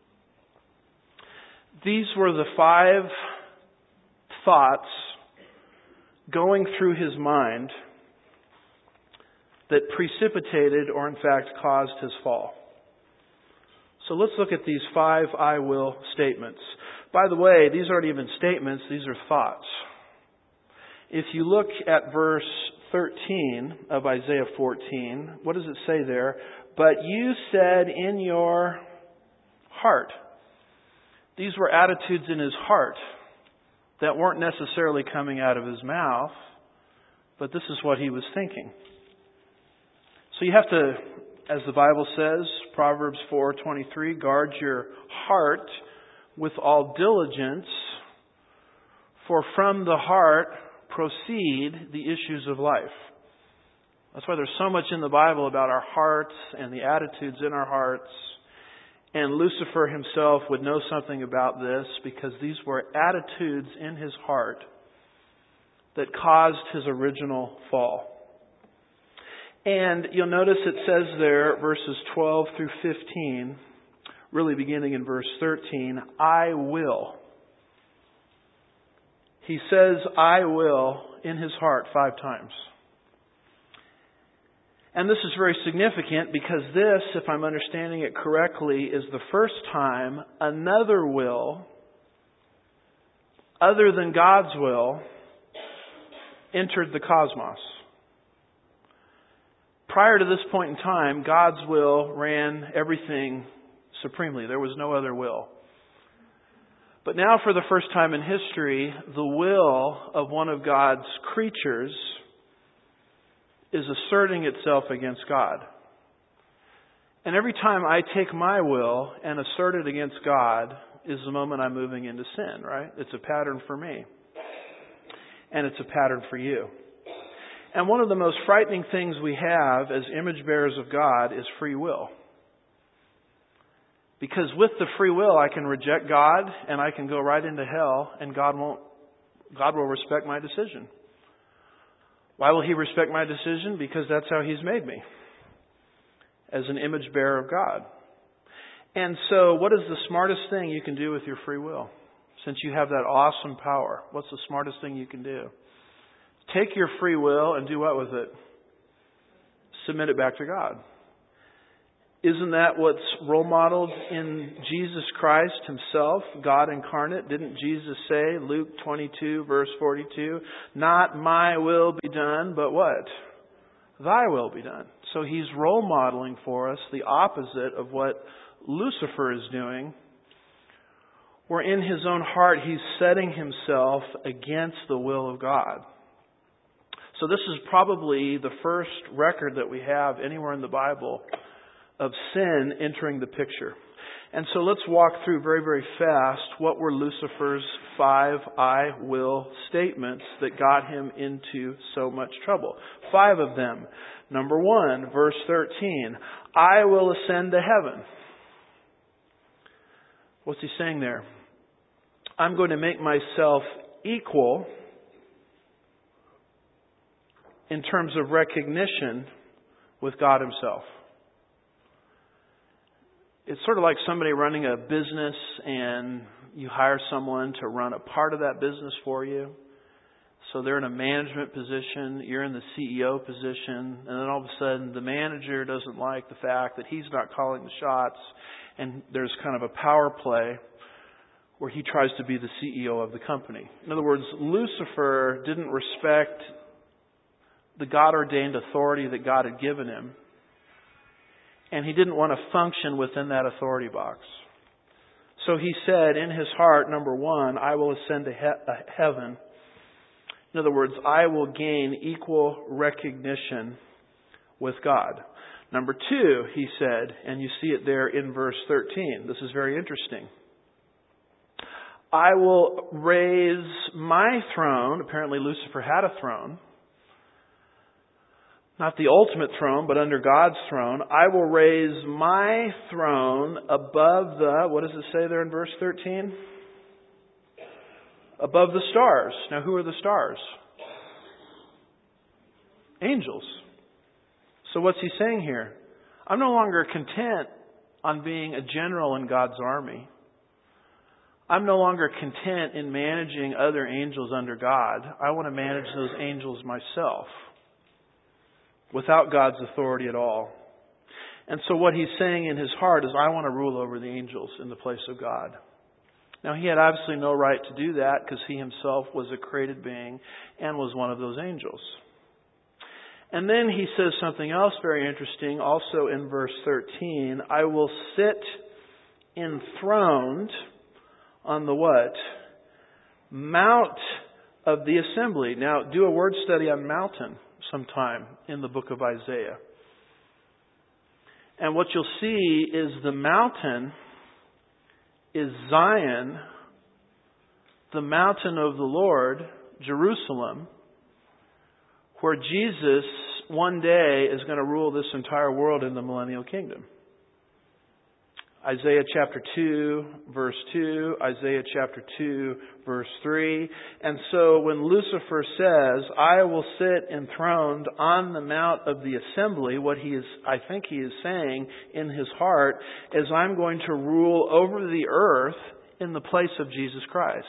These were the five thoughts going through his mind that precipitated or in fact caused his fall. So let's look at these five I will statements. By the way, these aren't even statements, these are thoughts. If you look at verse thirteen of Isaiah fourteen, what does it say there? But you said in your heart. These were attitudes in his heart that weren't necessarily coming out of his mouth, but this is what he was thinking. So you have to, as the Bible says, Proverbs four twenty-three, guard your heart with all diligence, for from the heart proceed the issues of life. That's why there's so much in the Bible about our hearts and the attitudes in our hearts. And Lucifer himself would know something about this because these were attitudes in his heart that caused his original fall. And you'll notice it says there, verses twelve through fifteen, really beginning in verse thirteen, I will. He says, I will, in his heart five times. And this is very significant because this, if I'm understanding it correctly, is the first time another will, other than God's will, entered the cosmos. Prior to this point in time, God's will ran everything supremely. There was no other will. But now, for the first time in history, the will of one of God's creatures is asserting itself against God. And every time I take my will and assert it against God is the moment I'm moving into sin, right? It's a pattern for me. And it's a pattern for you. And one of the most frightening things we have as image bearers of God is free will. Because with the free will, I can reject God and I can go right into hell, and God won't, God will respect my decision. Why will He respect my decision? Because that's how He's made me, as an image bearer of God. And so what is the smartest thing you can do with your free will? Since you have that awesome power, what's the smartest thing you can do? Take your free will and do what with it? Submit it back to God. Isn't that what's role modeled in Jesus Christ Himself, God incarnate? Didn't Jesus say, Luke twenty-two, verse forty-two, not my will be done, but what? Thy will be done. So He's role modeling for us the opposite of what Lucifer is doing, where in his own heart he's setting himself against the will of God. So this is probably the first record that we have anywhere in the Bible of sin entering the picture. And so let's walk through very, very fast what were Lucifer's five I will statements that got him into so much trouble. Five of them. Number one, verse thirteen, I will ascend to heaven. What's he saying there? I'm going to make myself equal in terms of recognition with God Himself. It's sort of like somebody running a business and you hire someone to run a part of that business for you. So they're in a management position, you're in the C E O position, and then all of a sudden the manager doesn't like the fact that he's not calling the shots, and there's kind of a power play where he tries to be the C E O of the company. In other words, Lucifer didn't respect the God-ordained authority that God had given him, and he didn't want to function within that authority box. So he said in his heart, number one, I will ascend to he- heaven. In other words, I will gain equal recognition with God. Number two, he said, and you see it there in verse thirteen. This is very interesting. I will raise my throne. Apparently Lucifer had a throne. Not the ultimate throne, but under God's throne. I will raise my throne above the, what does it say there in verse thirteen? Above the stars. Now who are the stars? Angels. So what's he saying here? I'm no longer content on being a general in God's army. I'm no longer content in managing other angels under God. I want to manage those angels myself, without God's authority at all. And so what he's saying in his heart is, I want to rule over the angels in the place of God. Now, he had obviously no right to do that because he himself was a created being and was one of those angels. And then he says something else very interesting, also in verse thirteen. I will sit enthroned on the what? Mount of the assembly. Now, do a word study on mountain sometime in the book of Isaiah. And what you'll see is the mountain is Zion, the mountain of the Lord, Jerusalem, where Jesus one day is going to rule this entire world in the millennial kingdom. Isaiah chapter two, verse two, Isaiah chapter two, verse three. And so when Lucifer says, I will sit enthroned on the mount of the assembly, what he is, I think he is saying in his heart is, I'm going to rule over the earth in the place of Jesus Christ.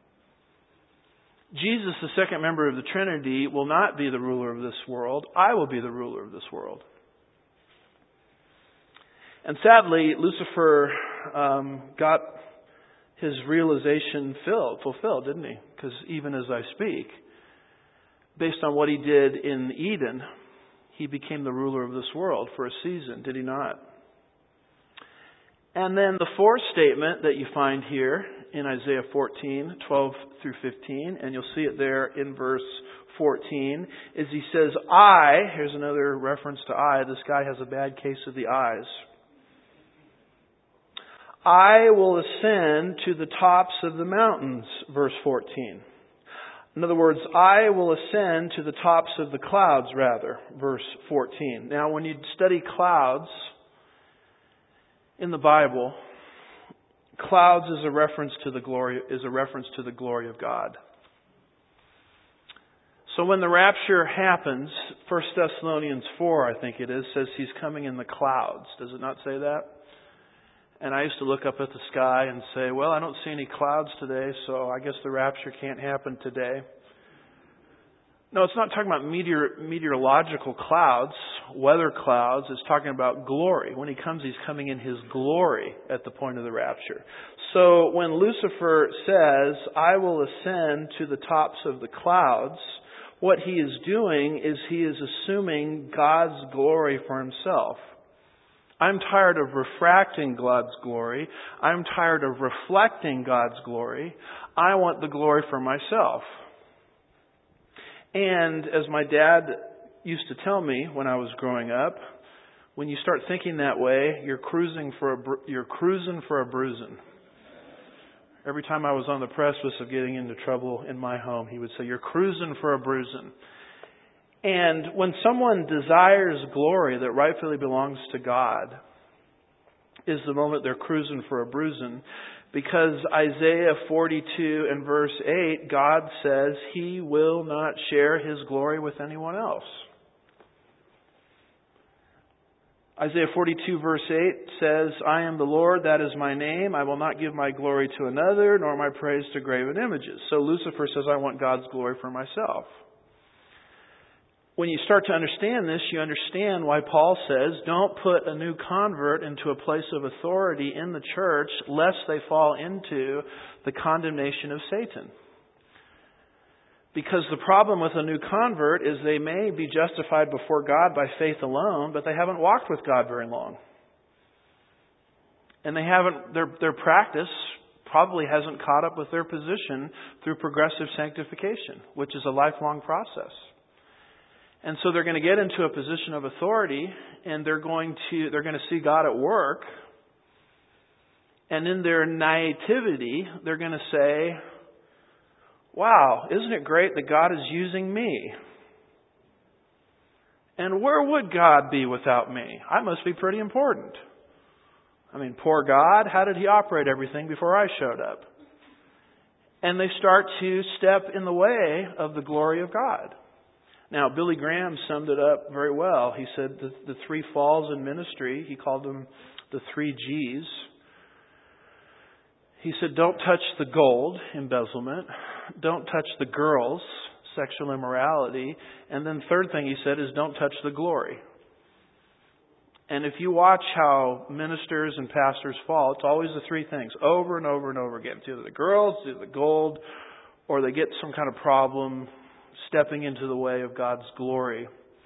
Jesus, the second member of the Trinity, will not be the ruler of this world. I will be the ruler of this world. And sadly, Lucifer um, got his realization filled, fulfilled, didn't he? Because even as I speak, based on what he did in Eden, he became the ruler of this world for a season, did he not? And then the fourth statement that you find here in Isaiah fourteen, twelve through fifteen, and you'll see it there in verse fourteen, is he says, I, here's another reference to I, this guy has a bad case of the eyes. I will ascend to the tops of the mountains, verse fourteen. In other words, I will ascend to the tops of the clouds, rather, verse fourteen. Now, when you study clouds in the Bible, clouds is a reference to the glory is a reference to the glory of God. So when the rapture happens, First Thessalonians four, I think it is, says He's coming in the clouds. Does it not say that? And I used to look up at the sky and say, well, I don't see any clouds today, so I guess the rapture can't happen today. No, it's not talking about meteor, meteorological clouds, weather clouds. It's talking about glory. When He comes, He's coming in His glory at the point of the rapture. So when Lucifer says, I will ascend to the tops of the clouds, what he is doing is he is assuming God's glory for himself. I'm tired of refracting God's glory. I'm tired of reflecting God's glory. I want the glory for myself. And as my dad used to tell me when I was growing up, when you start thinking that way, you're cruising for a you're cruising for a bruising. Every time I was on the precipice of getting into trouble in my home, he would say, "You're cruising for a bruising." And when someone desires glory that rightfully belongs to God, is the moment they're cruising for a bruising. Because Isaiah forty-two and verse eight, God says He will not share His glory with anyone else. Isaiah forty-two verse eight says, I am the Lord, that is my name. I will not give my glory to another, nor my praise to graven images. So Lucifer says, I want God's glory for myself. When you start to understand this, you understand why Paul says, don't put a new convert into a place of authority in the church, lest they fall into the condemnation of Satan. Because the problem with a new convert is they may be justified before God by faith alone, but they haven't walked with God very long. And they haven't, their, their practice probably hasn't caught up with their position through progressive sanctification, which is a lifelong process. And so they're going to get into a position of authority, and they're going to they're going to see God at work. And in their naivety, they're going to say, wow, isn't it great that God is using me? And where would God be without me? I must be pretty important. I mean, poor God, how did He operate everything before I showed up? And they start to step in the way of the glory of God. Now, Billy Graham summed it up very well. He said the, the three falls in ministry, he called them the three G's. He said, don't touch the gold, embezzlement. Don't touch the girls, sexual immorality. And then third thing he said is don't touch the glory. And if you watch how ministers and pastors fall, it's always the three things, over and over and over again. It's either the girls, it's either the gold, or they get some kind of problem stepping into the way of God's glory.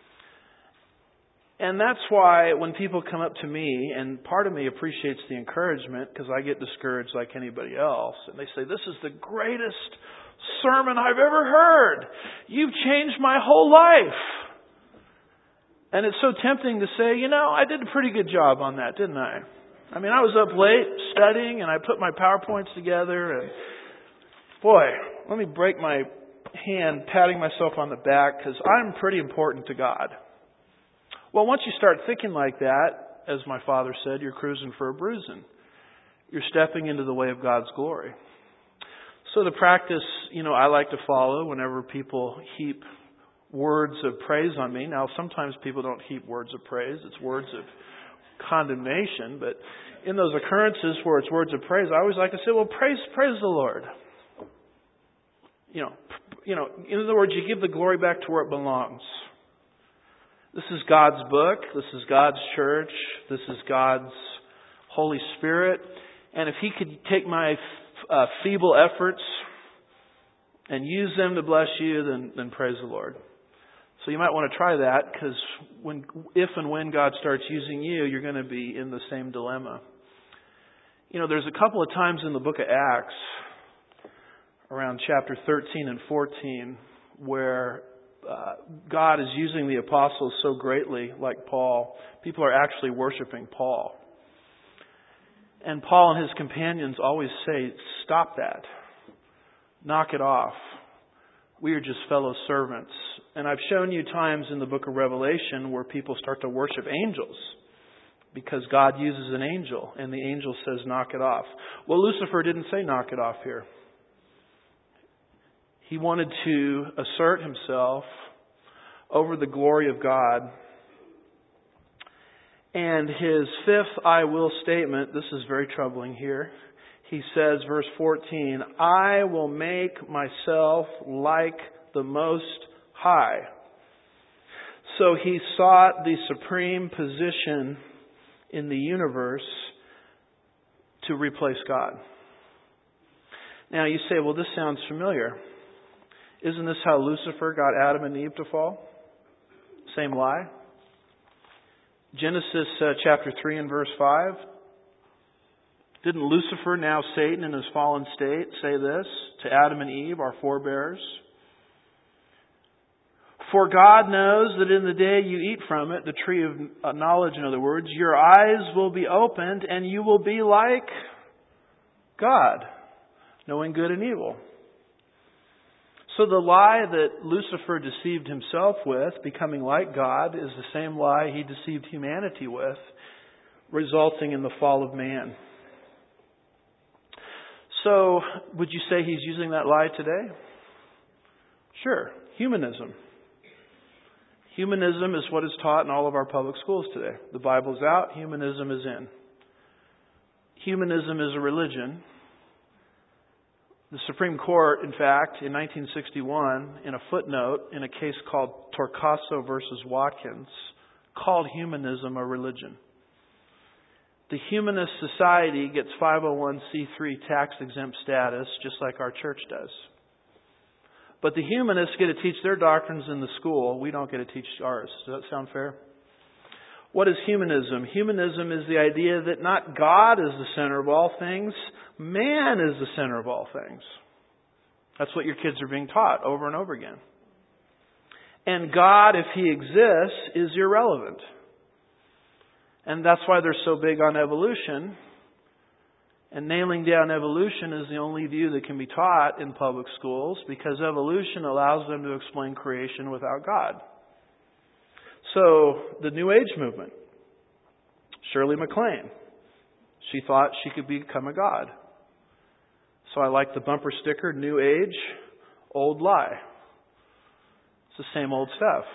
And that's why when people come up to me, and part of me appreciates the encouragement because I get discouraged like anybody else, and they say, this is the greatest sermon I've ever heard. You've changed my whole life. And it's so tempting to say, you know, I did a pretty good job on that, didn't I? I mean, I was up late studying and I put my PowerPoints together, and boy, let me break my hand patting myself on the back because I'm pretty important to God. Well, once you start thinking like that, as my father said, you're cruising for a bruising. You're stepping into the way of God's glory. So the practice, you know, I like to follow whenever people heap words of praise on me. Now, sometimes people don't heap words of praise. It's words of condemnation. But in those occurrences where it's words of praise, I always like to say, well, praise, praise the Lord. You know, you know, in other words, you give the glory back to where it belongs. This is God's book. This is God's church. This is God's Holy Spirit. And if He could take my uh, feeble efforts and use them to bless you, then, then praise the Lord. So you might want to try that, because when, if and when God starts using you, you're going to be in the same dilemma. You know, there's a couple of times in the book of Acts, around chapter thirteen and fourteen, where uh, God is using the apostles so greatly, like Paul. People are actually worshiping Paul. And Paul and his companions always say, stop that. Knock it off. We are just fellow servants. And I've shown you times in the book of Revelation where people start to worship angels because God uses an angel and the angel says, knock it off. Well, Lucifer didn't say knock it off here. He wanted to assert himself over the glory of God. And his fifth I will statement, this is very troubling here. He says, verse fourteen, I will make myself like the Most High. So he sought the supreme position in the universe to replace God. Now you say, well, this sounds familiar. Isn't this how Lucifer got Adam and Eve to fall? Same lie. Genesis uh, chapter three and verse five. Didn't Lucifer, now Satan in his fallen state, say this to Adam and Eve, our forebears? For God knows that in the day you eat from it, the tree of knowledge, in other words, your eyes will be opened and you will be like God, knowing good and evil. So the lie that Lucifer deceived himself with, becoming like God, is the same lie he deceived humanity with, resulting in the fall of man. So, would you say he's using that lie today? Sure. Humanism. Humanism is what is taught in all of our public schools today. The Bible's out, humanism is in. Humanism is a religion. The Supreme Court, in fact, in nineteen sixty-one, in a footnote in a case called Torcaso versus Watkins, called humanism a religion. The humanist society gets five oh one c three tax-exempt status, just like our church does. But the humanists get to teach their doctrines in the school. We don't get to teach ours. Does that sound fair? What is humanism? Humanism is the idea that not God is the center of all things, man is the center of all things. That's what your kids are being taught over and over again. And God, if He exists, is irrelevant. And that's why they're so big on evolution. And nailing down evolution is the only view that can be taught in public schools, because evolution allows them to explain creation without God. So, the New Age movement. Shirley MacLaine. She thought she could become a god. So I like the bumper sticker, New Age, old lie. It's the same old stuff.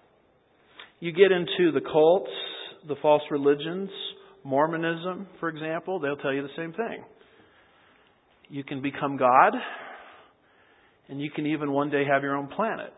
You get into the cults, the false religions, Mormonism, for example, they'll tell you the same thing. You can become God, and you can even one day have your own planet.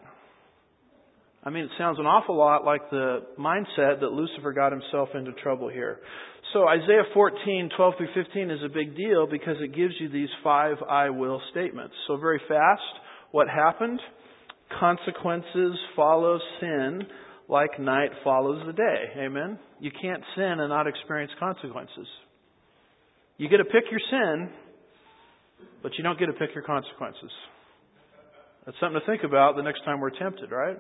I mean, it sounds an awful lot like the mindset that Lucifer got himself into trouble here. So Isaiah fourteen, twelve through fifteen is a big deal because it gives you these five I will statements. So very fast, what happened? Consequences follow sin like night follows the day. Amen? You can't sin and not experience consequences. You get to pick your sin, but you don't get to pick your consequences. That's something to think about the next time we're tempted, right?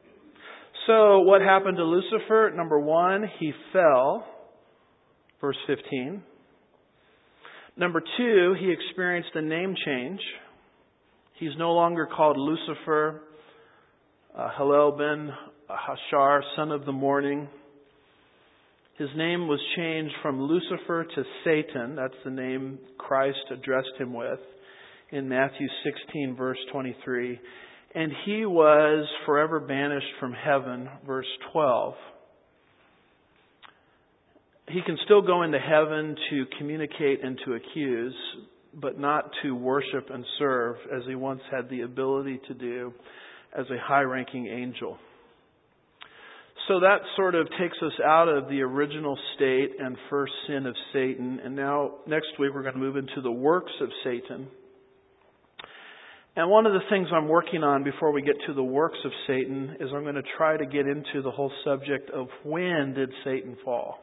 So what happened to Lucifer? Number one, he fell. Verse fifteen. Number two, he experienced a name change. He's no longer called Lucifer, uh, Hallel ben Hashar, son of the morning. His name was changed from Lucifer to Satan. That's the name Christ addressed him with in Matthew sixteen, verse twenty-three. And he was forever banished from heaven, verse twelve. He can still go into heaven to communicate and to accuse, but not to worship and serve as he once had the ability to do as a high-ranking angel. So that sort of takes us out of the original state and first sin of Satan. And now, next week, we're going to move into the works of Satan. And one of the things I'm working on before we get to the works of Satan is I'm going to try to get into the whole subject of when did Satan fall?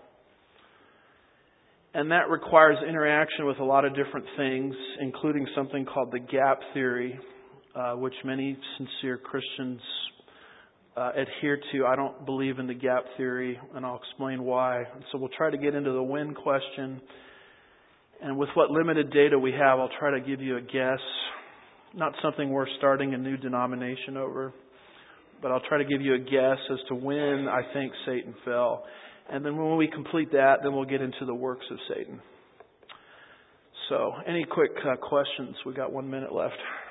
And that requires interaction with a lot of different things, including something called the gap theory, uh, which many sincere Christians uh, adhere to. I don't believe in the gap theory, and I'll explain why. So we'll try to get into the when question. And with what limited data we have, I'll try to give you a guess. Not something we're starting a new denomination over, but I'll try to give you a guess as to when I think Satan fell. And then when we complete that, then we'll get into the works of Satan. So, any quick uh, questions? We got one minute left.